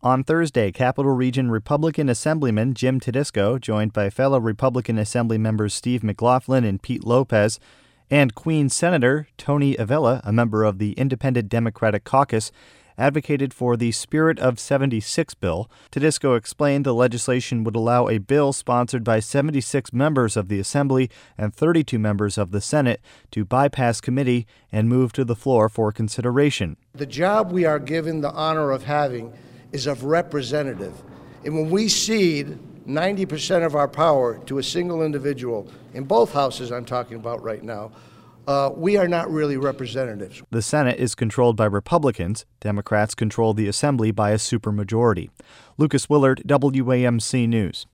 On Thursday, Capital Region Republican Assemblyman Jim Tedisco, joined by fellow Republican Assembly members Steve McLaughlin and Pete Lopez, and Queens Senator Tony Avila, a member of the Independent Democratic Caucus, advocated for the Spirit of 76 bill. Tedisco explained the legislation would allow a bill sponsored by 76 members of the Assembly and 32 members of the Senate to bypass committee and move to the floor for consideration. The job we are given the honor of having is of representative. And when we cede 90% of our power to a single individual, in both houses I'm talking about right now, we are not really representatives. The Senate is controlled by Republicans. Democrats control the Assembly by a supermajority. Lucas Willard, WAMC News.